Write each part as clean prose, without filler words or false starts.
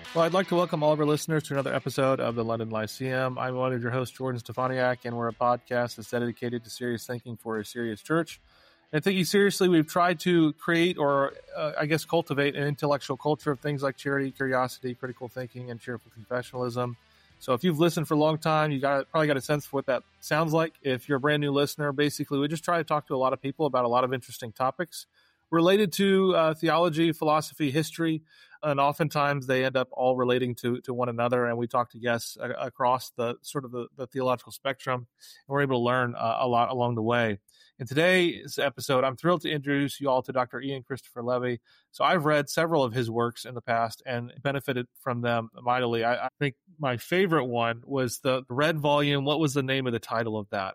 Well, I'd like to welcome all of our listeners to another episode of the London Lyceum. I'm one of your hosts, Jordan Stefaniak, and we're a podcast that's dedicated to serious thinking for a serious church. And thinking seriously, we've tried to create or, cultivate an intellectual culture of things like charity, curiosity, critical thinking, and cheerful confessionalism. So if you've listened for a long time, you probably got a sense of what that sounds like. If you're a brand new listener, basically, we just try to talk to a lot of people about a lot of interesting topics related to theology, philosophy, history, and oftentimes they end up all relating to one another. And we talk to guests across the sort of the theological spectrum, and we're able to learn a lot along the way. In today's episode, I'm thrilled to introduce you all to Dr. Ian Christopher Levy. So I've read several of his works in the past and benefited from them mightily. I think my favorite one was the red volume. What was the name of the title of that?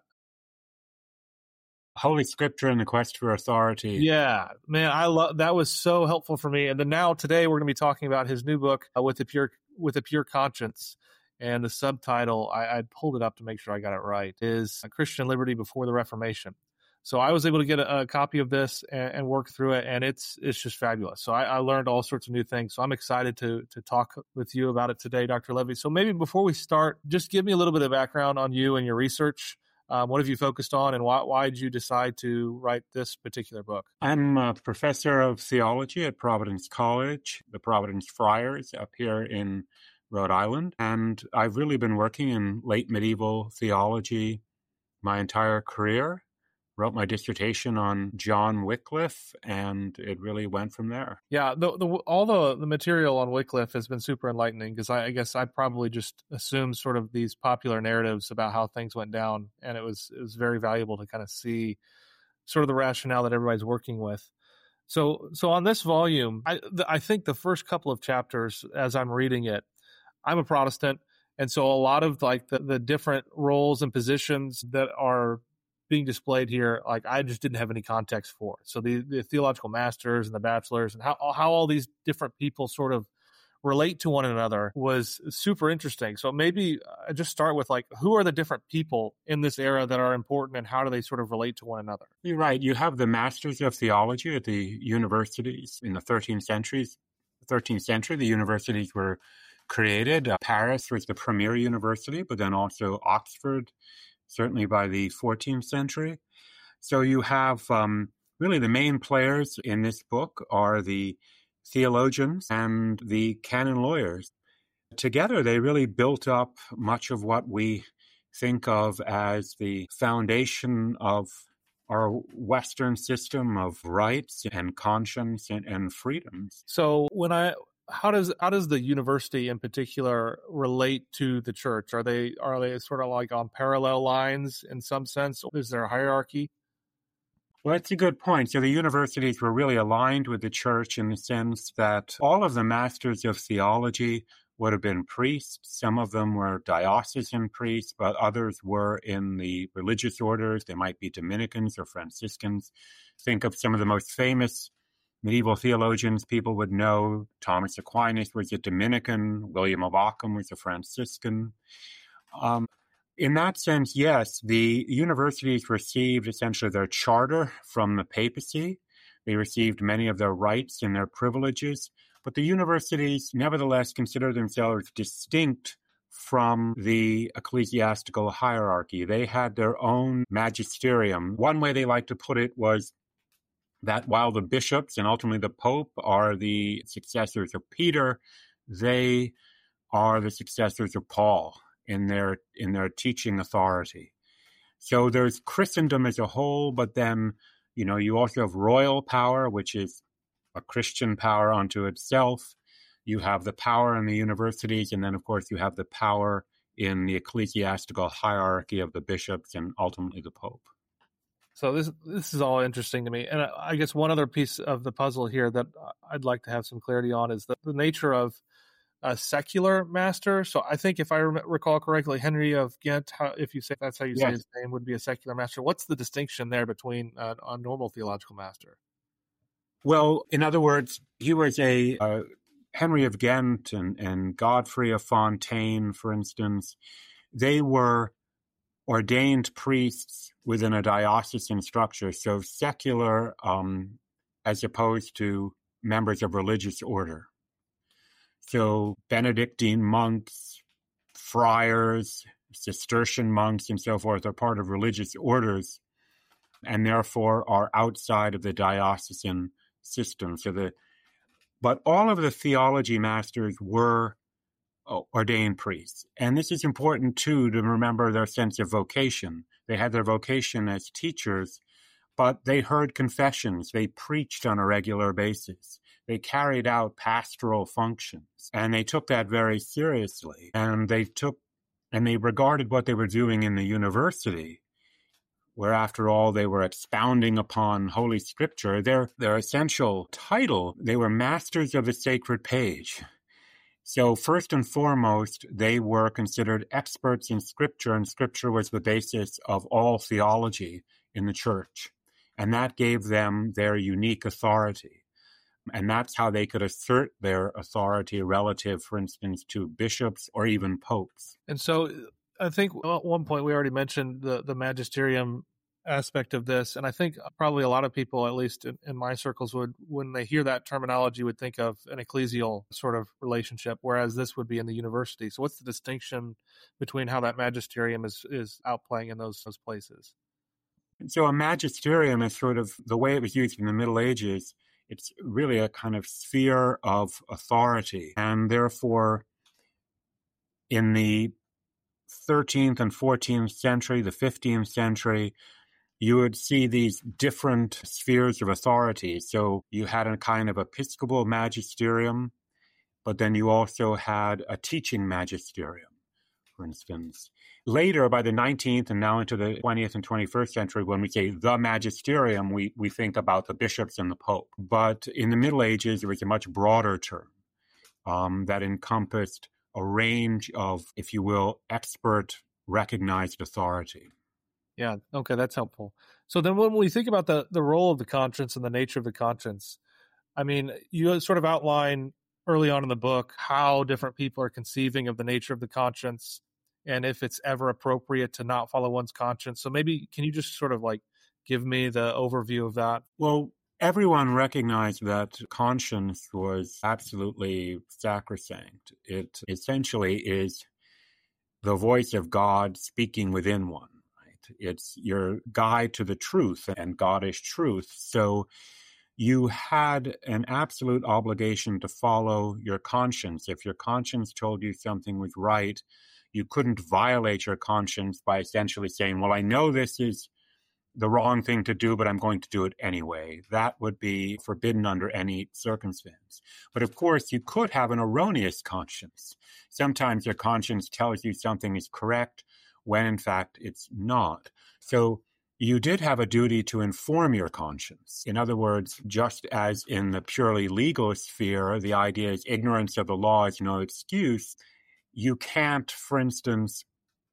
Holy Scripture and the Quest for Authority. Yeah, man, I love that. Was so helpful for me. And then today we're going to be talking about his new book, With a Pure Conscience. And the subtitle, I pulled it up to make sure I got it right, is Christian Liberty Before the Reformation. So I was able to get a copy of this and work through it, and it's just fabulous. So I learned all sorts of new things. So I'm excited to talk with you about it today, Dr. Levy. So maybe before we start, just give me a little bit of background on you and your research. What have you focused on, and why did you decide to write this particular book? I'm a professor of theology at Providence College, the Providence Friars up here in Rhode Island, and I've really been working in late medieval theology my entire career. Wrote my dissertation on John Wycliffe, and it really went from there. Yeah, all the material on Wycliffe has been super enlightening, because I guess I probably just assumed sort of these popular narratives about how things went down, and it was very valuable to kind of see sort of the rationale that everybody's working with. So on this volume, I think the first couple of chapters, as I'm reading it, I'm a Protestant, and so a lot of like the different roles and positions that are being displayed here, like I just didn't have any context for. So the theological masters and the bachelors and how all these different people sort of relate to one another was super interesting. So maybe I just start with like, who are the different people in this era that are important, and how do they sort of relate to one another? You're right. You have the masters of theology at the universities in the 13th century. The universities were created. Paris was the premier university, but then also Oxford, certainly by the 14th century. So you have really the main players in this book are the theologians and the canon lawyers. Together, they really built up much of what we think of as the foundation of our Western system of rights and conscience and freedoms. So how does the university in particular relate to the church? Are they sort of like on parallel lines in some sense? Is there a hierarchy? Well, that's a good point. So the universities were really aligned with the church in the sense that all of the masters of theology would have been priests. Some of them were diocesan priests, but others were in the religious orders. They might be Dominicans or Franciscans. Think of some of the most famous medieval theologians people would know. Thomas Aquinas was a Dominican. William of Ockham was a Franciscan. In that sense, yes, the universities received essentially their charter from the papacy. They received many of their rights and their privileges, but the universities nevertheless consider themselves distinct from the ecclesiastical hierarchy. They had their own magisterium. One way they like to put it was that while the bishops and ultimately the Pope are the successors of Peter, they are the successors of Paul in their teaching authority. So there's Christendom as a whole, but then, you also have royal power, which is a Christian power unto itself. You have the power in the universities, and then, of course, you have the power in the ecclesiastical hierarchy of the bishops and ultimately the Pope. So this is all interesting to me. And I guess one other piece of the puzzle here that I'd like to have some clarity on is the nature of a secular master. So I think if I recall correctly, Henry of Ghent, if you say that's how you say his name, would be a secular master. What's the distinction there between a normal theological master? Well, in other words, he was a Henry of Ghent and Godfrey of Fontaine, for instance. They were ordained priests within a diocesan structure, so secular as opposed to members of religious order. So Benedictine monks, friars, Cistercian monks, and so forth are part of religious orders and therefore are outside of the diocesan system. But all of the theology masters were ordained priests. And this is important, too, to remember their sense of vocation. They had their vocation as teachers, but they heard confessions. They preached on a regular basis. They carried out pastoral functions, and they took that very seriously. And they regarded what they were doing in the university, where, after all, they were expounding upon Holy Scripture. Their essential title, they were masters of the sacred page. So first and foremost, they were considered experts in Scripture, and Scripture was the basis of all theology in the church. And that gave them their unique authority. And that's how they could assert their authority relative, for instance, to bishops or even popes. And so I think at one point we already mentioned the magisterium aspect of this. And I think probably a lot of people, at least in my circles, would, when they hear that terminology, would think of an ecclesial sort of relationship, whereas this would be in the university. So what's the distinction between how that magisterium is outplaying in those places? So a magisterium is sort of the way it was used in the Middle Ages. It's really a kind of sphere of authority. And therefore, in the 13th and 14th century, the 15th century, you would see these different spheres of authority. So you had a kind of episcopal magisterium, but then you also had a teaching magisterium, for instance. Later, by the 19th and now into the 20th and 21st century, when we say the magisterium, we think about the bishops and the pope. But in the Middle Ages, it was a much broader term that encompassed a range of, if you will, expert recognized authority. Yeah, okay, that's helpful. So then when we think about the role of the conscience and the nature of the conscience, I mean, you sort of outline early on in the book how different people are conceiving of the nature of the conscience and if it's ever appropriate to not follow one's conscience. So maybe can you just sort of like give me the overview of that? Well, everyone recognized that conscience was absolutely sacrosanct. It essentially is the voice of God speaking within one. It's your guide to the truth, and God is truth. So you had an absolute obligation to follow your conscience. If your conscience told you something was right, you couldn't violate your conscience by essentially saying, well, I know this is the wrong thing to do, but I'm going to do it anyway. That would be forbidden under any circumstance. But of course, you could have an erroneous conscience. Sometimes your conscience tells you something is correct, when in fact it's not. So you did have a duty to inform your conscience. In other words, just as in the purely legal sphere, the idea is ignorance of the law is no excuse, you can't, for instance,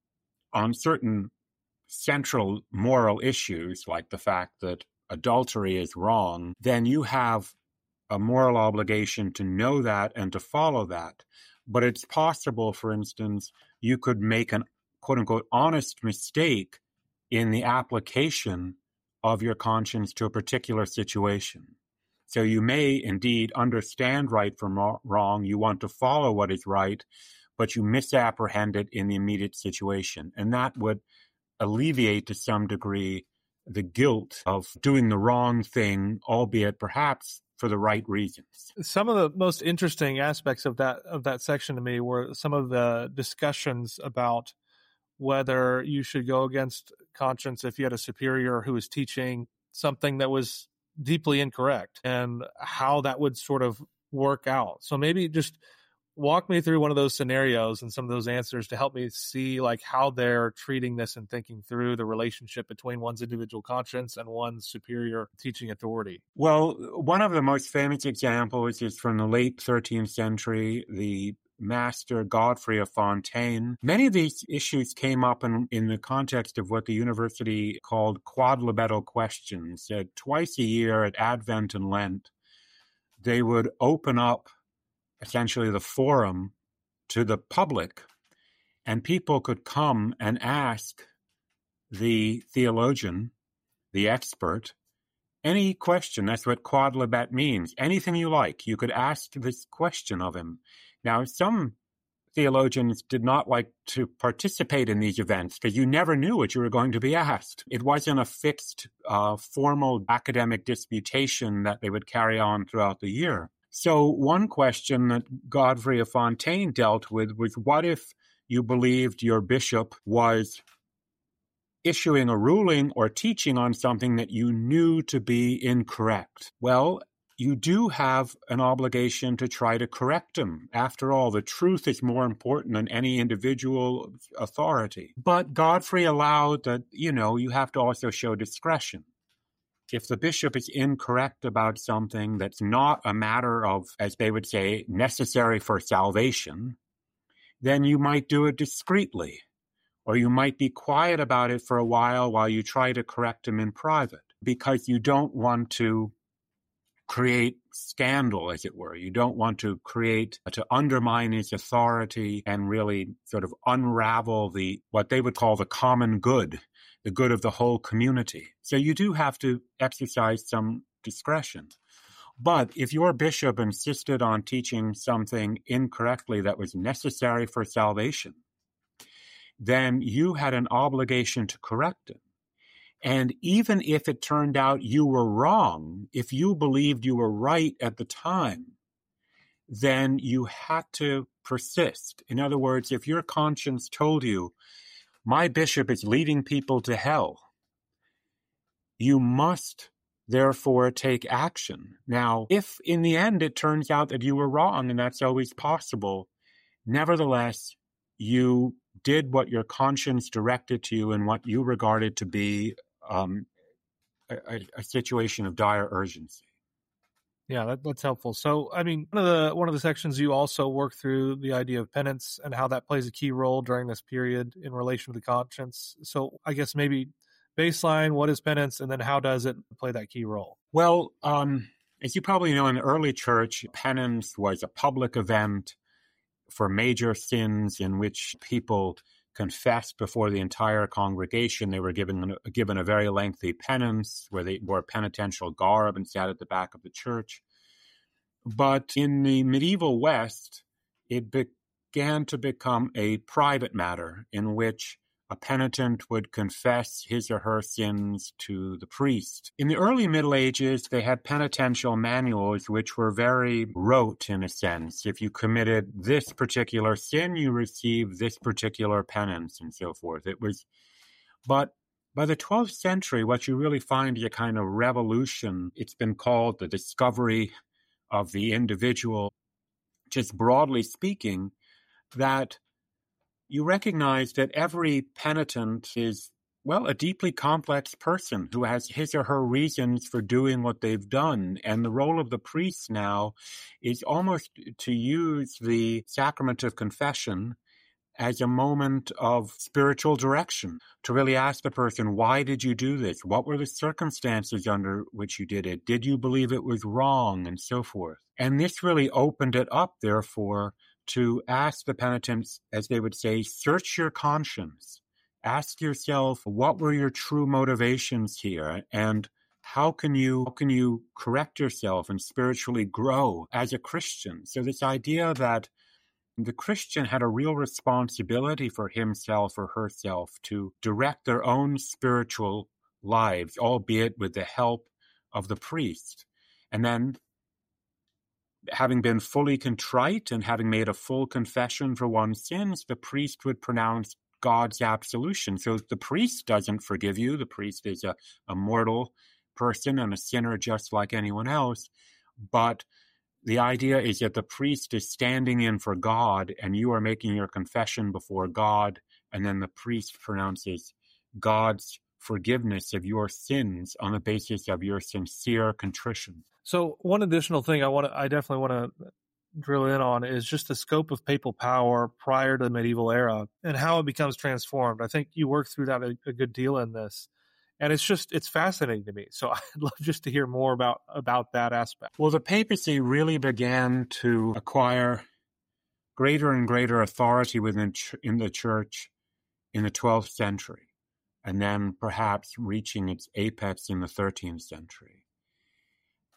on certain central moral issues, like the fact that adultery is wrong, then you have a moral obligation to know that and to follow that. But it's possible, for instance, you could make an quote-unquote honest mistake in the application of your conscience to a particular situation. So you may indeed understand right from wrong, you want to follow what is right, but you misapprehend it in the immediate situation. And that would alleviate to some degree the guilt of doing the wrong thing, albeit perhaps for the right reasons. Some of the most interesting aspects of that section to me were some of the discussions about whether you should go against conscience if you had a superior who was teaching something that was deeply incorrect and how that would sort of work out. So maybe just walk me through one of those scenarios and some of those answers to help me see like how they're treating this and thinking through the relationship between one's individual conscience and one's superior teaching authority. Well, one of the most famous examples is from the late 13th century, the master Godfrey of Fontaine. Many of these issues came up in the context of what the university called quodlibettal questions. Twice a year at Advent and Lent, they would open up essentially the forum to the public, and people could come and ask the theologian, the expert, any question. That's what quodlibet means. Anything you like, you could ask this question of him. Now, some theologians did not like to participate in these events because you never knew what you were going to be asked. It wasn't a fixed, formal academic disputation that they would carry on throughout the year. So one question that Godfrey of Fontaine dealt with was, what if you believed your bishop was issuing a ruling or teaching on something that you knew to be incorrect? Well, you do have an obligation to try to correct him. After all, the truth is more important than any individual authority. But Godfrey allowed that, you have to also show discretion. If the bishop is incorrect about something that's not a matter of, as they would say, necessary for salvation, then you might do it discreetly, or you might be quiet about it for a while you try to correct him in private, because you don't want to create scandal, as it were. You don't want to undermine his authority and really sort of unravel what they would call the common good, the good of the whole community. So you do have to exercise some discretion. But if your bishop insisted on teaching something incorrectly that was necessary for salvation, then you had an obligation to correct him. And even if it turned out you were wrong, if you believed you were right at the time, then you had to persist. In other words, if your conscience told you, my bishop is leading people to hell, you must therefore take action. Now, if in the end it turns out that you were wrong, and that's always possible, nevertheless, you did what your conscience directed to you and what you regarded to be a situation of dire urgency. Yeah, that's helpful. So, I mean, one of the sections you also work through the idea of penance and how that plays a key role during this period in relation to the conscience. So, I guess maybe baseline, what is penance, and then how does it play that key role? Well, as you probably know, in the early church, penance was a public event for major sins in which people confessed before the entire congregation. They were given a very lengthy penance where they wore penitential garb and sat at the back of the church. But in the medieval West, it began to become a private matter in which a penitent would confess his or her sins to the priest. In the early Middle Ages, they had penitential manuals which were very rote in a sense. If you committed this particular sin, you received this particular penance and so forth. But by the 12th century, what you really find is a kind of revolution. It's been called the discovery of the individual, just broadly speaking, that you recognize that every penitent is, a deeply complex person who has his or her reasons for doing what they've done. And the role of the priest now is almost to use the sacrament of confession as a moment of spiritual direction, to really ask the person, why did you do this? What were the circumstances under which you did it? Did you believe it was wrong? And so forth. And this really opened it up, therefore, to ask the penitents, as they would say, search your conscience. Ask yourself, what were your true motivations here? And how can you correct yourself and spiritually grow as a Christian? So this idea that the Christian had a real responsibility for himself or herself to direct their own spiritual lives, albeit with the help of the priest. And then, having been fully contrite and having made a full confession for one's sins, the priest would pronounce God's absolution. So the priest doesn't forgive you. The priest is a mortal person and a sinner just like anyone else. But the idea is that the priest is standing in for God, and you are making your confession before God, and then the priest pronounces God's forgiveness of your sins on the basis of your sincere contrition. So one additional thing I definitely want to drill in on is just the scope of papal power prior to the medieval era and how it becomes transformed. I think you work through that a good deal in this. And it's fascinating to me. So I'd love just to hear more about that aspect. Well, the papacy really began to acquire greater and greater authority in the church in the 12th century, and then perhaps reaching its apex in the 13th century.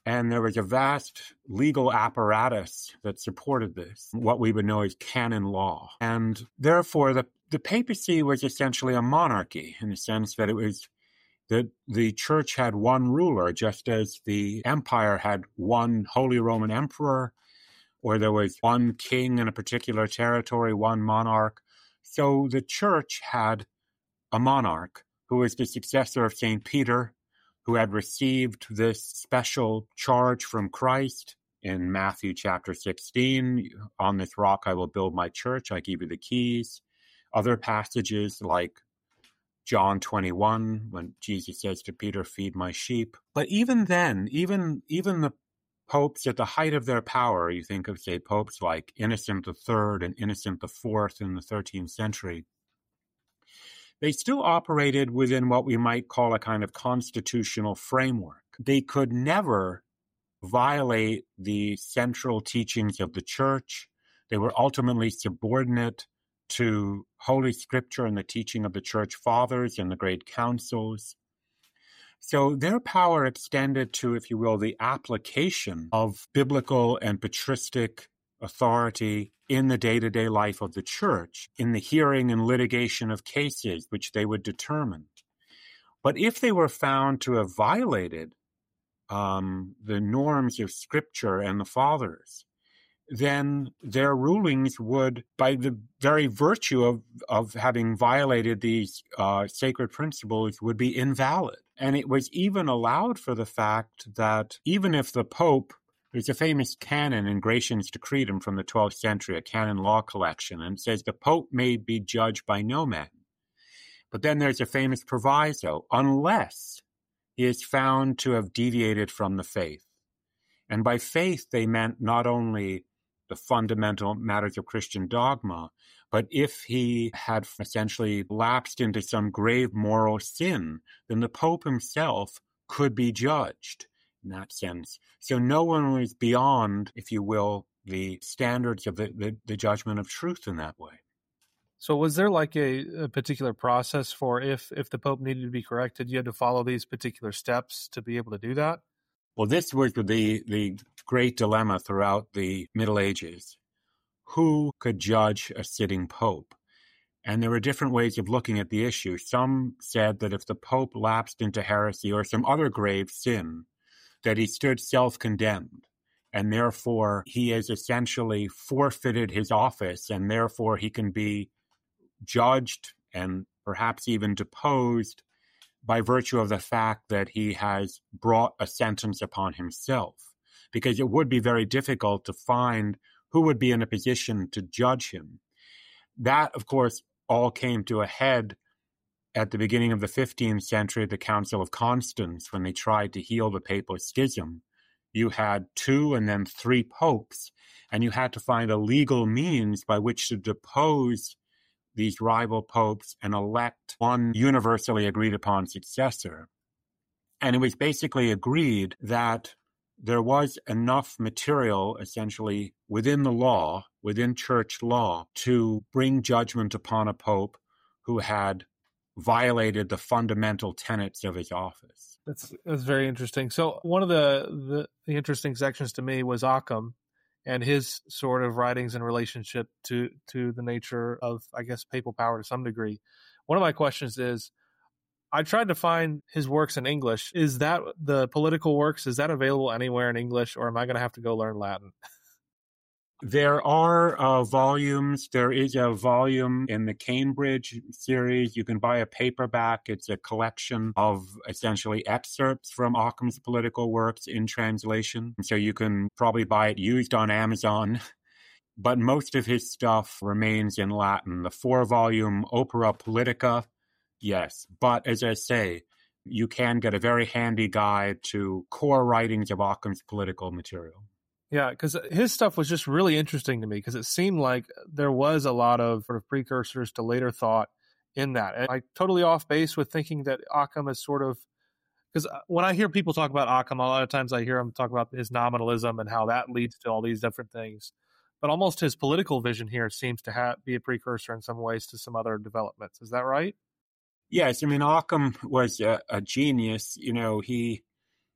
And there was a vast legal apparatus that supported this, what we would know as canon law. And therefore, the papacy was essentially a monarchy in the sense that it was that the church had one ruler, just as the empire had one Holy Roman Emperor, or there was one king in a particular territory, one monarch. So the church had a monarch who was the successor of St. Peter, who had received this special charge from Christ in Matthew chapter 16, on this rock I will build my church, I give you the keys. Other passages like John 21, when Jesus says to Peter, feed my sheep. But even then, even the popes at the height of their power, you think of, say, popes like Innocent III and Innocent IV in the 13th century, they still operated within what we might call a kind of constitutional framework. They could never violate the central teachings of the church. They were ultimately subordinate to Holy Scripture and the teaching of the church fathers and the great councils. So their power extended to, if you will, the application of biblical and patristic authority in the day-to-day life of the church, in the hearing and litigation of cases which they would determine. But if they were found to have violated the norms of Scripture and the fathers, then their rulings would, by the very virtue of having violated these sacred principles, would be invalid. And it was even allowed for the fact that even if the Pope, there's a famous canon in Gratian's Decretum from the 12th century, a canon law collection, and it says the Pope may be judged by no man. But then there's a famous proviso, unless he is found to have deviated from the faith. And by faith, they meant not only the fundamental matters of Christian dogma, but if he had essentially lapsed into some grave moral sin, then the Pope himself could be judged in that sense. So no one was beyond, if you will, the standards of the judgment of truth in that way. So was there like a particular process for if the Pope needed to be corrected, you had to follow these particular steps to be able to do that? Well, this was the great dilemma throughout the Middle Ages. Who could judge a sitting pope? And there were different ways of looking at the issue. Some said that if the Pope lapsed into heresy or some other grave sin, that he stood self-condemned, and therefore he has essentially forfeited his office, and therefore he can be judged and perhaps even deposed by virtue of the fact that he has brought a sentence upon himself, because it would be very difficult to find who would be in a position to judge him. That, of course, all came to a head at the beginning of the 15th century at the Council of Constance, when they tried to heal the papal schism. You had 2 and then 3 popes, and you had to find a legal means by which to depose these rival popes and elect one universally agreed upon successor. And it was basically agreed that there was enough material essentially within the law, within church law, to bring judgment upon a pope who had violated the fundamental tenets of his office. That's very interesting. So one of the interesting sections to me was Occam and his sort of writings in relationship to the nature of, I guess, papal power to some degree. One of my questions is, I tried to find his works in English. Is that the political works? Is that available anywhere in English, or am I going to have to go learn Latin? There are volumes. There is a volume in the Cambridge series. You can buy a paperback. It's a collection of essentially excerpts from Occam's political works in translation. So you can probably buy it used on Amazon. But most of his stuff remains in Latin. The 4-volume Opera Politica, yes. But as I say, you can get a very handy guide to core writings of Occam's political material. Yeah, because his stuff was just really interesting to me, because it seemed like there was a lot of sort of precursors to later thought in that. And I'm totally off base with thinking that Occam is sort of, because when I hear people talk about Occam, a lot of times I hear them talk about his nominalism and how that leads to all these different things. But almost his political vision here seems to be a precursor in some ways to some other developments. Is that right? Yes, I mean, Occam was a genius. You know, he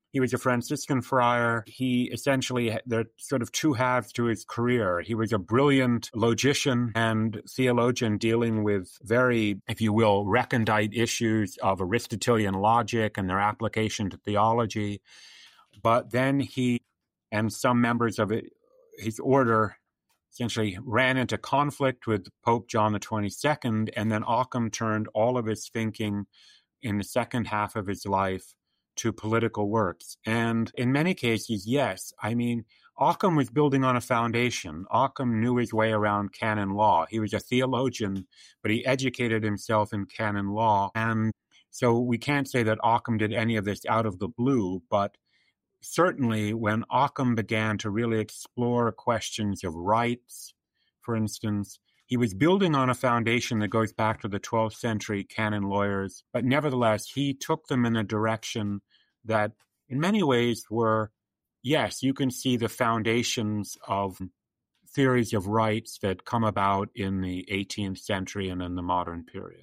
He was a Franciscan friar. He essentially, there are sort of two halves to his career. He was a brilliant logician and theologian dealing with very, if you will, recondite issues of Aristotelian logic and their application to theology. But then he and some members of his order essentially ran into conflict with Pope John the 22nd, and then Occam turned all of his thinking in the second half of his life to political works. And in many cases, yes. I mean, Occam was building on a foundation. Occam knew his way around canon law. He was a theologian, but he educated himself in canon law. And so we can't say that Occam did any of this out of the blue, but certainly when Occam began to really explore questions of rights, for instance, he was building on a foundation that goes back to the 12th century canon lawyers, but nevertheless, he took them in a direction that in many ways were, yes, you can see the foundations of theories of rights that come about in the 18th century and in the modern period.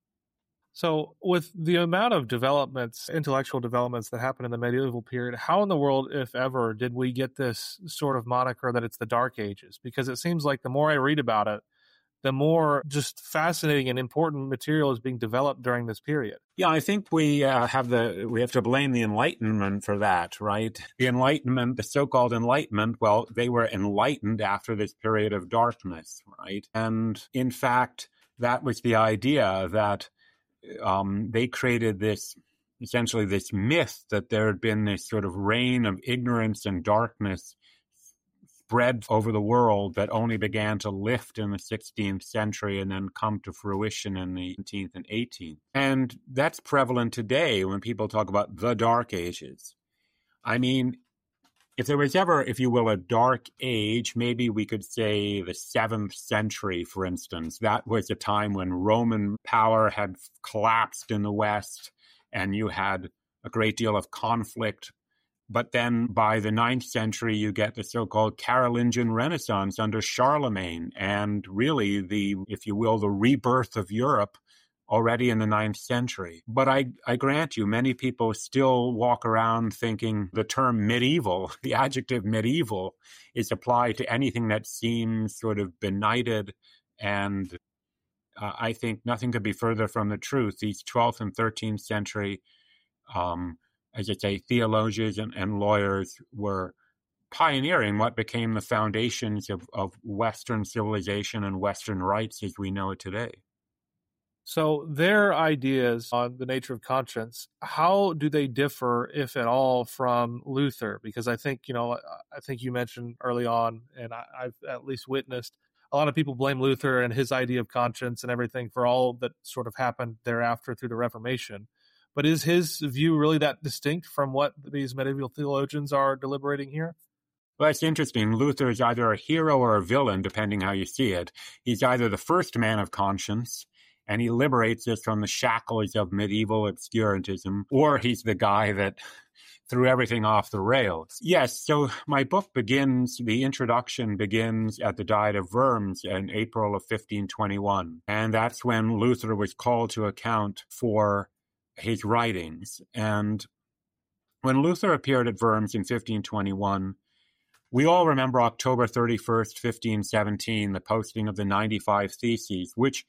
So with the amount of developments, intellectual developments that happened in the medieval period, how in the world, if ever, did we get this sort of moniker that it's the Dark Ages? Because it seems like the more I read about it, the more just fascinating and important material is being developed during this period. Yeah, I think we have to blame the Enlightenment for that, right? The Enlightenment, the so-called Enlightenment, well, they were enlightened after this period of darkness, right? And in fact, that was the idea that they created essentially this myth that there had been this sort of reign of ignorance and darkness spread over the world that only began to lift in the 16th century and then come to fruition in the 17th and 18th. And that's prevalent today when people talk about the Dark Ages. I mean, if there was ever, if you will, a dark age, maybe we could say the 7th century, for instance. That was a time when Roman power had collapsed in the West and you had a great deal of conflict. But then by the 9th century, you get the so-called Carolingian Renaissance under Charlemagne, and really if you will, the rebirth of Europe already in the 9th century. But I grant you, many people still walk around thinking the term medieval, the adjective medieval, is applied to anything that seems sort of benighted, and I think nothing could be further from the truth. These 12th and 13th century as I say, theologians and lawyers were pioneering what became the foundations of Western civilization and Western rights as we know it today. So their ideas on the nature of conscience, how do they differ, if at all, from Luther? Because I think you mentioned early on, and I've at least witnessed, a lot of people blame Luther and his idea of conscience and everything for all that sort of happened thereafter through the Reformation. But is his view really that distinct from what these medieval theologians are deliberating here? Well, it's interesting. Luther is either a hero or a villain, depending how you see it. He's either the first man of conscience, and he liberates us from the shackles of medieval obscurantism, or he's the guy that threw everything off the rails. Yes, so my book the introduction begins at the Diet of Worms in April of 1521, and that's when Luther was called to account for his writings. And when Luther appeared at Worms in 1521, we all remember October 31st, 1517, the posting of the 95 Theses, which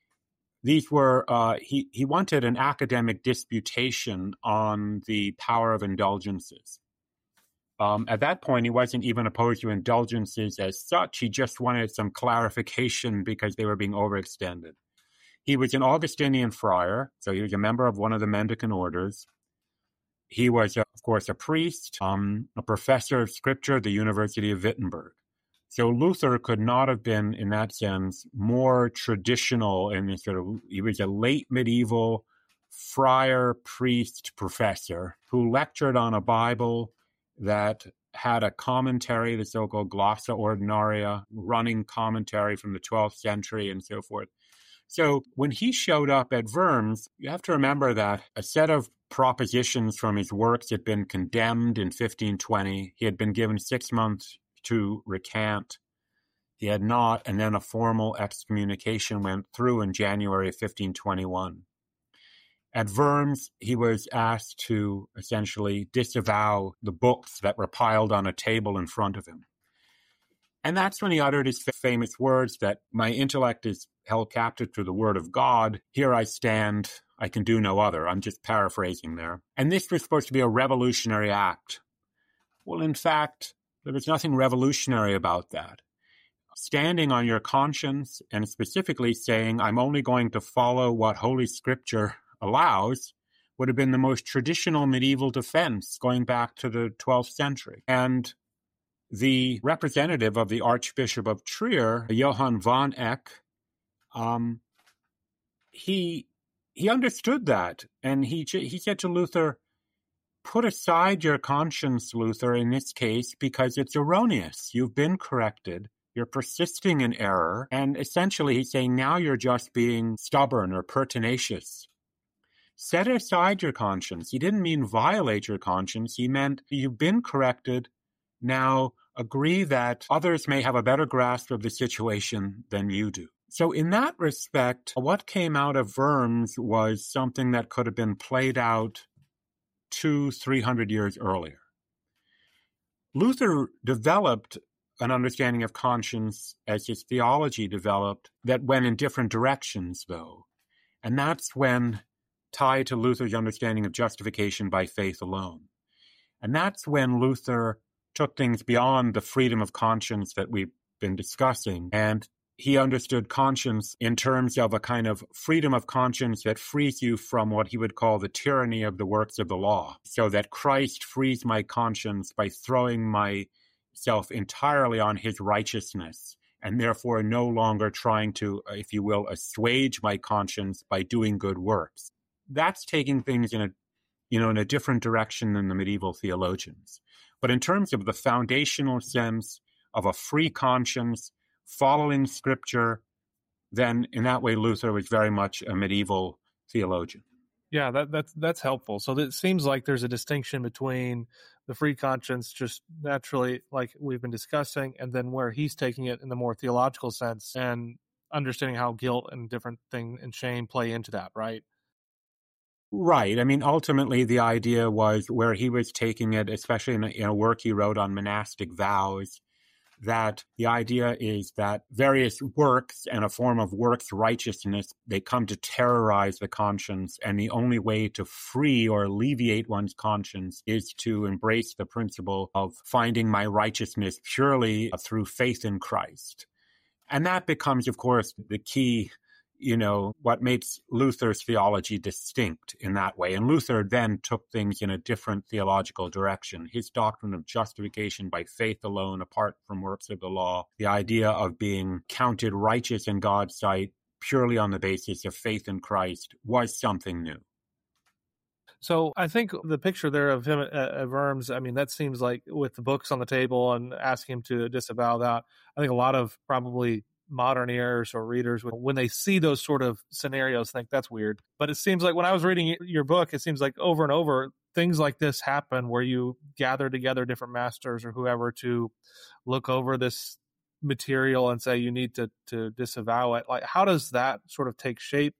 these were, he wanted an academic disputation on the power of indulgences. At that point, he wasn't even opposed to indulgences as such. He just wanted some clarification because they were being overextended. He was an Augustinian friar, so he was a member of one of the mendicant orders. He was, of course, a priest, a professor of scripture at the University of Wittenberg. So Luther could not have been, in that sense, more traditional in this he was a late medieval friar, priest, professor who lectured on a Bible that had a commentary, the so-called Glossa Ordinaria, running commentary from the 12th century and so forth. So when he showed up at Worms, you have to remember that a set of propositions from his works had been condemned in 1520. He had been given 6 months to recant. He had not, and then a formal excommunication went through in January of 1521. At Worms, he was asked to essentially disavow the books that were piled on a table in front of him. And that's when he uttered his famous words that my intellect is held captive to the word of God. Here I stand, I can do no other. I'm just paraphrasing there. And this was supposed to be a revolutionary act. Well, in fact, there was nothing revolutionary about that. Standing on your conscience and specifically saying, I'm only going to follow what Holy Scripture allows, would have been the most traditional medieval defense going back to the 12th century. And the representative of the Archbishop of Trier, Johann von Eck, he understood that. And he said to Luther, put aside your conscience, Luther, in this case, because it's erroneous. You've been corrected. You're persisting in error. And essentially, he's saying now you're just being stubborn or pertinacious. Set aside your conscience. He didn't mean violate your conscience. He meant you've been corrected. Now agree that others may have a better grasp of the situation than you do. So in that respect, what came out of Worms was something that could have been played out 200-300 years earlier. Luther developed an understanding of conscience as his theology developed that went in different directions, though. And that's when tied to Luther's understanding of justification by faith alone. And that's when Luther took things beyond the freedom of conscience that we've been discussing, and he understood conscience in terms of a kind of freedom of conscience that frees you from what he would call the tyranny of the works of the law, so that Christ frees my conscience by throwing myself entirely on his righteousness, and therefore no longer trying to, if you will, assuage my conscience by doing good works. That's taking things in a different direction than the medieval theologians. But in terms of the foundational sense of a free conscience, following Scripture, then in that way Luther was very much a medieval theologian. Yeah, that's helpful. So it seems like there's a distinction between the free conscience, just naturally, like we've been discussing, and then where he's taking it in the more theological sense and understanding how guilt and different things and shame play into that, right? Right. I mean, ultimately, the idea was where he was taking it, especially in a work he wrote on monastic vows, that the idea is that various works and a form of works righteousness, they come to terrorize the conscience, and the only way to free or alleviate one's conscience is to embrace the principle of finding my righteousness purely through faith in Christ. And that becomes, of course, the key, what makes Luther's theology distinct in that way. And Luther then took things in a different theological direction. His doctrine of justification by faith alone, apart from works of the law, the idea of being counted righteous in God's sight purely on the basis of faith in Christ, was something new. So I think the picture there of him at Worms, I mean, that seems like with the books on the table and asking him to disavow that, I think a lot of probably modern ears or readers, when they see those sort of scenarios, think that's weird. But it seems like when I was reading your book, it seems like over and over, things like this happen where you gather together different masters or whoever to look over this material and say you need to disavow it. Like, how does that sort of take shape?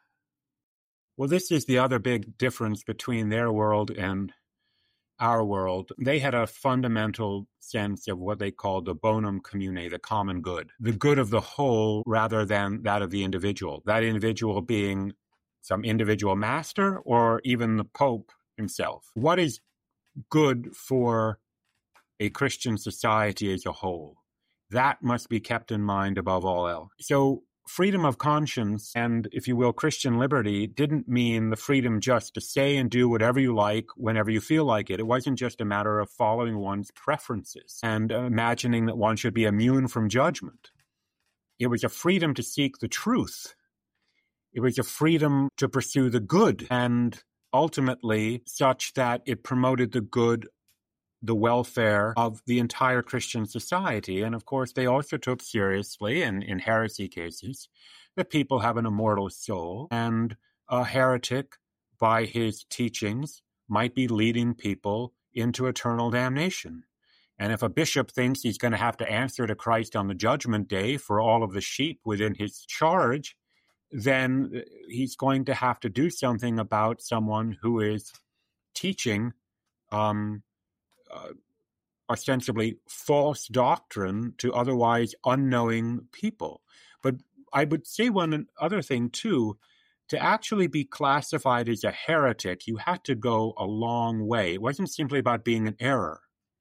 Well, this is the other big difference between their world and our world. They had a fundamental sense of what they called the bonum commune, the common good, the good of the whole rather than that of the individual, that individual being some individual master or even the Pope himself. What is good for a Christian society as a whole? That must be kept in mind above all else. So freedom of conscience and, if you will, Christian liberty didn't mean the freedom just to say and do whatever you like whenever you feel like it. It wasn't just a matter of following one's preferences and imagining that one should be immune from judgment. It was a freedom to seek the truth. It was a freedom to pursue the good, and ultimately such that it promoted the good, the welfare of the entire Christian society. And of course, they also took seriously, in heresy cases, that people have an immortal soul, and a heretic, by his teachings, might be leading people into eternal damnation. And if a bishop thinks he's going to have to answer to Christ on the judgment day for all of the sheep within his charge, then he's going to have to do something about someone who is teaching ostensibly false doctrine to otherwise unknowing people. But I would say one other thing too, to actually be classified as a heretic, you had to go a long way. It wasn't simply about being an error.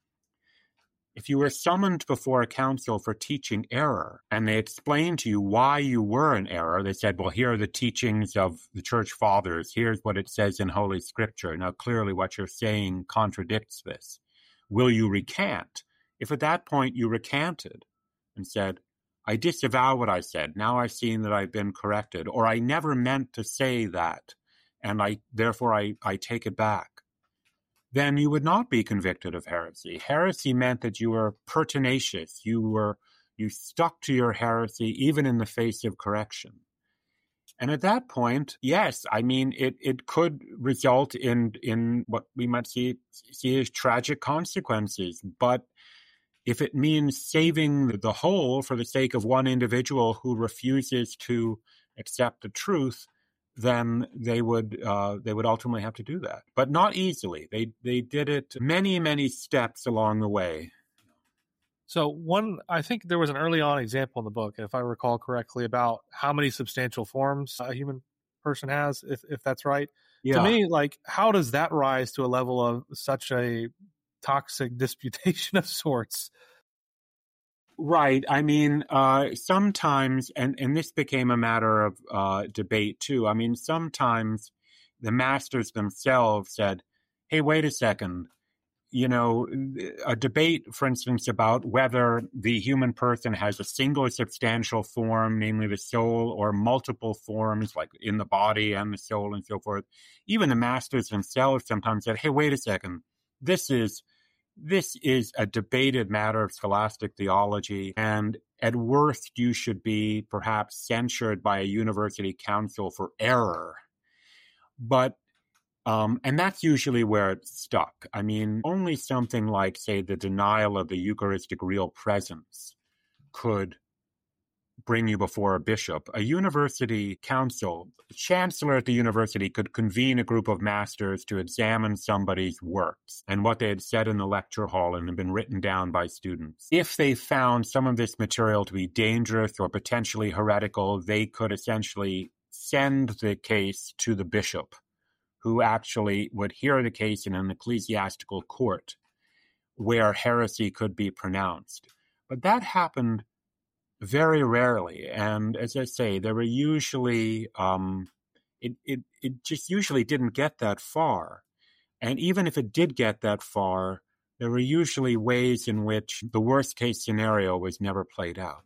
If you were summoned before a council for teaching error, and they explained to you why you were in error, they said, well, here are the teachings of the church fathers. Here's what it says in Holy Scripture. Now, clearly what you're saying contradicts this. Will you recant? If at that point you recanted and said, I disavow what I said. Now I've seen that I've been corrected, or I never meant to say that, and therefore I take it back, then you would not be convicted of heresy. Heresy meant that you were pertinacious. You stuck to your heresy even in the face of correction. And at that point, yes, I mean, it could result in what we might see as tragic consequences. But if it means saving the whole for the sake of one individual who refuses to accept the truth, then they would ultimately have to do that, but not easily. They did it many, many steps along the way. So I think there was an early on example in the book, if I recall correctly, about how many substantial forms a human person has, if that's right. Yeah. To me, like, how does that rise to a level of such a toxic disputation of sorts? Right. I mean, sometimes, and this became a matter of debate too. I mean, sometimes the masters themselves said, hey, wait a second. You know, a debate, for instance, about whether the human person has a single substantial form, namely the soul, or multiple forms, like in the body and the soul and so forth. Even the masters themselves sometimes said, hey, wait a second. This is a debated matter of scholastic theology, and at worst, you should be perhaps censured by a university council for error. But and that's usually where it's stuck. I mean, only something like, say, the denial of the Eucharistic real presence could bring you before a bishop. A university council, the chancellor at the university could convene a group of masters to examine somebody's works and what they had said in the lecture hall and had been written down by students. If they found some of this material to be dangerous or potentially heretical, they could essentially send the case to the bishop, who actually would hear the case in an ecclesiastical court where heresy could be pronounced. But that happened very rarely. And as I say, there were usually, it just usually didn't get that far. And even if it did get that far, there were usually ways in which the worst case scenario was never played out.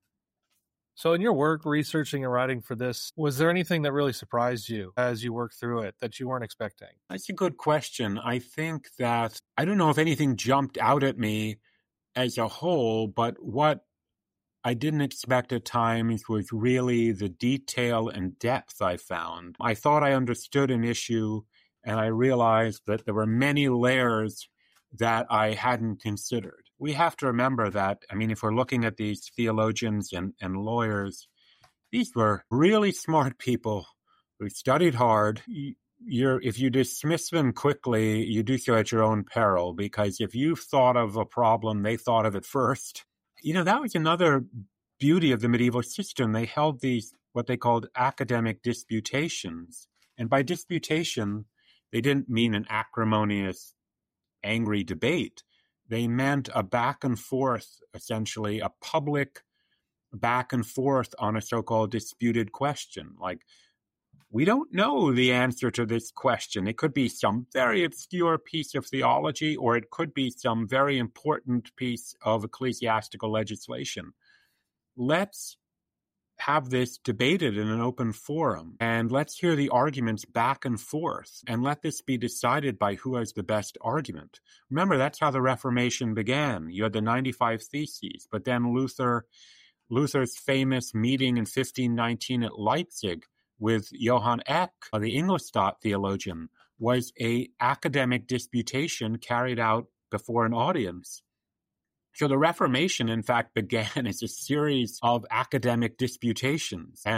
So in your work, researching and writing for this, was there anything that really surprised you as you worked through it that you weren't expecting? That's a good question. I think that, I don't know if anything jumped out at me as a whole, but what I didn't expect at times was really the detail and depth I found. I thought I understood an issue, and I realized that there were many layers that I hadn't considered. We have to remember that, I mean, if we're looking at these theologians and lawyers, these were really smart people who studied hard. If you dismiss them quickly, you do so at your own peril, because if you've thought of a problem, they thought of it first. You know, that was another beauty of the medieval system. They held these, what they called academic disputations. And by disputation, they didn't mean an acrimonious, angry debate. They meant a back and forth, essentially, a public back and forth on a so-called disputed question. Like, we don't know the answer to this question. It could be some very obscure piece of theology, or it could be some very important piece of ecclesiastical legislation. Let's have this debated in an open forum, and let's hear the arguments back and forth, and let this be decided by who has the best argument. Remember, that's how the Reformation began. You had the 95 Theses, but then Luther's famous meeting in 1519 at Leipzig with Johann Eck, the Ingolstadt theologian, was an academic disputation carried out before an audience. So the Reformation, in fact, began as a series of academic disputations. And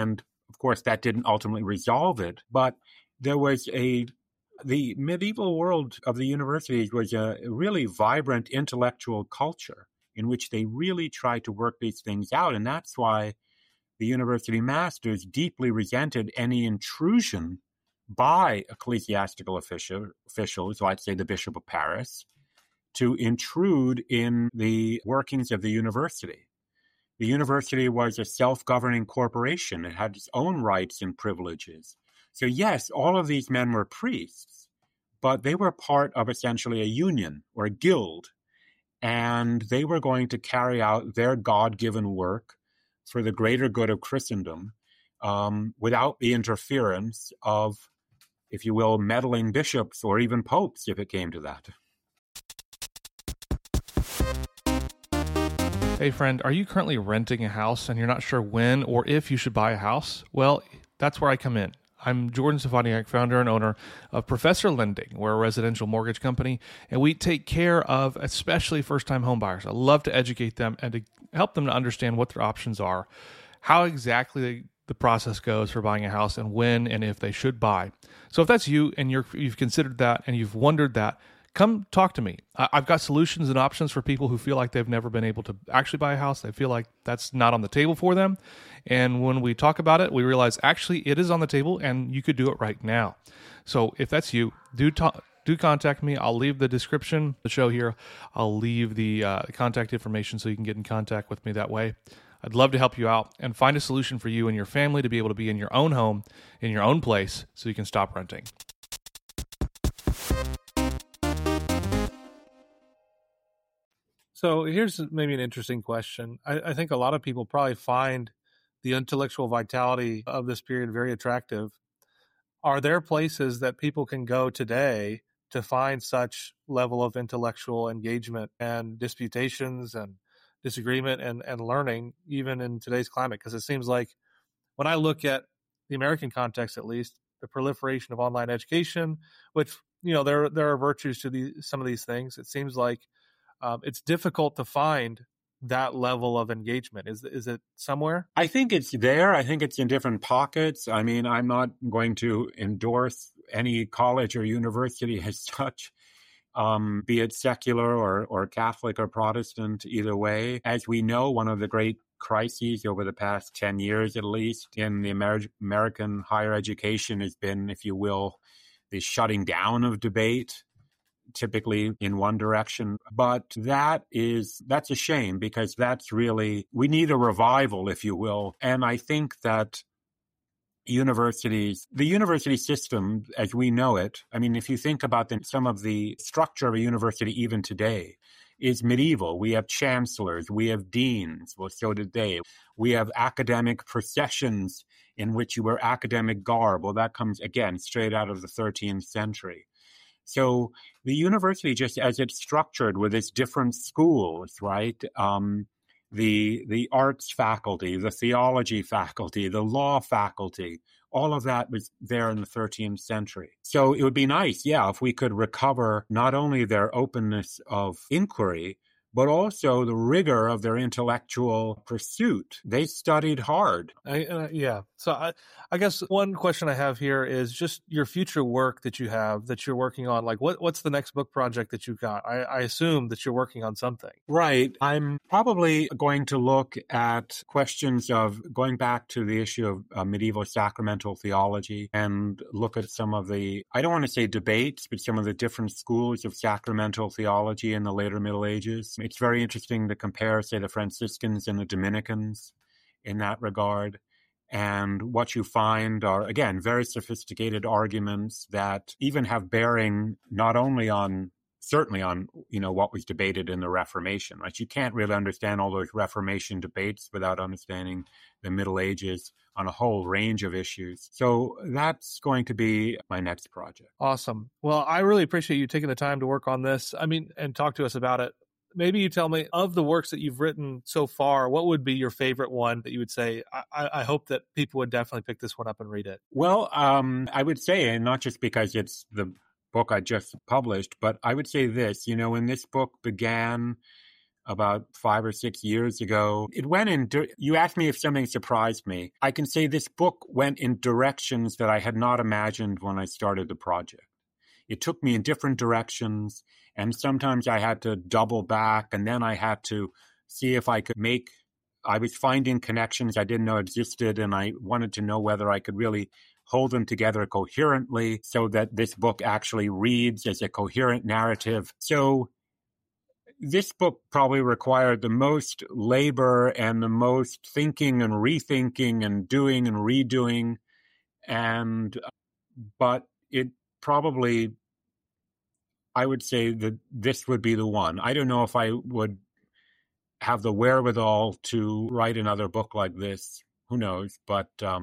of course, that didn't ultimately resolve it, but there was the medieval world of the universities was a really vibrant intellectual culture in which they really tried to work these things out. And that's why the university masters deeply resented any intrusion by ecclesiastical officials, like, say, the Bishop of Paris, to intrude in the workings of the university. The university was a self-governing corporation. It had its own rights and privileges. So yes, all of these men were priests, but they were part of essentially a union or a guild, and they were going to carry out their God-given work for the greater good of Christendom without the interference of, if you will, meddling bishops or even popes, if it came to that. Hey friend, are you currently renting a house and you're not sure when or if you should buy a house? Well, that's where I come in. I'm Jordan Stefaniak, founder and owner of Professor Lending. We're a residential mortgage company, and we take care of especially first-time home buyers. I love to educate them and to help them to understand what their options are, how exactly the process goes for buying a house, and when and if they should buy. So if that's you and you've considered that and you've wondered that, come talk to me. I've got solutions and options for people who feel like they've never been able to actually buy a house. They feel like that's not on the table for them. And when we talk about it, we realize actually it is on the table and you could do it right now. So if that's you, do contact me. I'll leave the description of the show here. I'll leave the contact information so you can get in contact with me that way. I'd love to help you out and find a solution for you and your family to be able to be in your own home, in your own place, so you can stop renting. So here's maybe an interesting question. I think a lot of people probably find the intellectual vitality of this period very attractive. Are there places that people can go today to find such level of intellectual engagement and disputations and disagreement and learning, even in today's climate? Because it seems like when I look at the American context, at least, the proliferation of online education, which, there are virtues to some of these things, it seems like it's difficult to find that level of engagement. Is it somewhere? I think it's there. I think it's in different pockets. I mean, I'm not going to endorse any college or university as such, be it secular or Catholic or Protestant, either way. As we know, one of the great crises over the past 10 years, at least, in the American higher education has been, if you will, the shutting down of debate, typically in one direction. But that's a shame, because we need a revival, if you will. And I think that the university system as we know it, I mean, if you think about some of the structure of a university even today, is medieval. We have chancellors, we have deans, well, so did they. We have academic processions in which you wear academic garb. Well, that comes, again, straight out of the 13th century. So the university, just as it's structured with its different schools, right? The arts faculty, the theology faculty, the law faculty, all of that was there in the 13th century. So it would be nice, if we could recover not only their openness of inquiry, but also the rigor of their intellectual pursuit. They studied hard. So I guess one question I have here is just your future work that you're working on. Like, what's the next book project that you've got? I assume that you're working on something. Right. I'm probably going to look at questions of going back to the issue of medieval sacramental theology and look at some of the, I don't want to say debates, but some of the different schools of sacramental theology in the later Middle Ages. It's very interesting to compare, say, the Franciscans and the Dominicans in that regard. And what you find are, again, very sophisticated arguments that even have bearing not only certainly on, what was debated in the Reformation, right? You can't really understand all those Reformation debates without understanding the Middle Ages on a whole range of issues. So that's going to be my next project. Awesome. Well, I really appreciate you taking the time to work on this. And talk to us about it. Maybe you tell me, of the works that you've written so far, what would be your favorite one that you would say, I hope that people would definitely pick this one up and read it? Well, I would say, and not just because it's the book I just published, but I would say this, when this book began, about 5 or 6 years ago. It went in, you asked me if something surprised me. I can say this book went in directions that I had not imagined when I started the project. It took me in different directions, and sometimes I had to double back, and then I had to see if I was finding connections I didn't know existed, and I wanted to know whether I could really hold them together coherently so that this book actually reads as a coherent narrative. So this book probably required the most labor and the most thinking and rethinking and doing and redoing. But it probably, I would say that this would be the one. I don't know if I would have the wherewithal to write another book like this. Who knows? But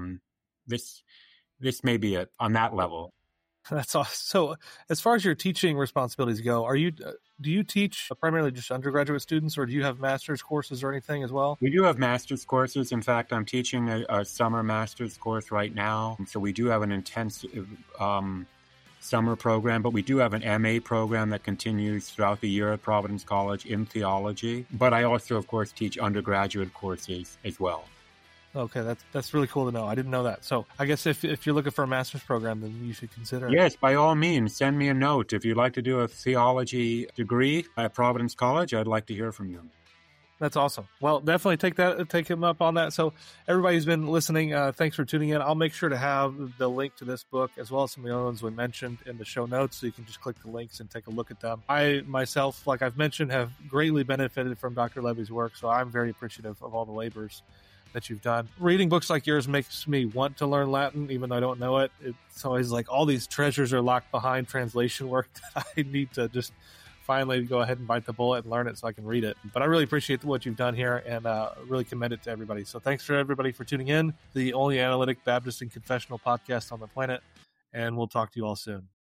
this may be it on that level. That's awesome. So as far as your teaching responsibilities go, do you teach primarily just undergraduate students, or do you have master's courses or anything as well? We do have master's courses. In fact, I'm teaching a summer master's course right now. So we do have an intensive summer program, but we do have an MA program that continues throughout the year at Providence College in theology. But I also, of course, teach undergraduate courses as well. Okay, that's really cool to know. I didn't know that. So I guess if you're looking for a master's program, then you should consider it. Yes, by all means, send me a note. If you'd like to do a theology degree at Providence College, I'd like to hear from you. That's awesome. Well, definitely take him up on that. So everybody who's been listening, thanks for tuning in. I'll make sure to have the link to this book as well as some of the other ones we mentioned in the show notes, so you can just click the links and take a look at them. I myself, like I've mentioned, have greatly benefited from Dr. Levy's work, so I'm very appreciative of all the labors that you've done. Reading books like yours makes me want to learn Latin, even though I don't know it. It's always like all these treasures are locked behind translation work that I need to just finally go ahead and bite the bullet and learn it so I can read it. But I really appreciate what you've done here, and really commend it to everybody. So thanks for everybody for tuning in, the only analytic Baptist and confessional podcast on the planet, and we'll talk to you all soon.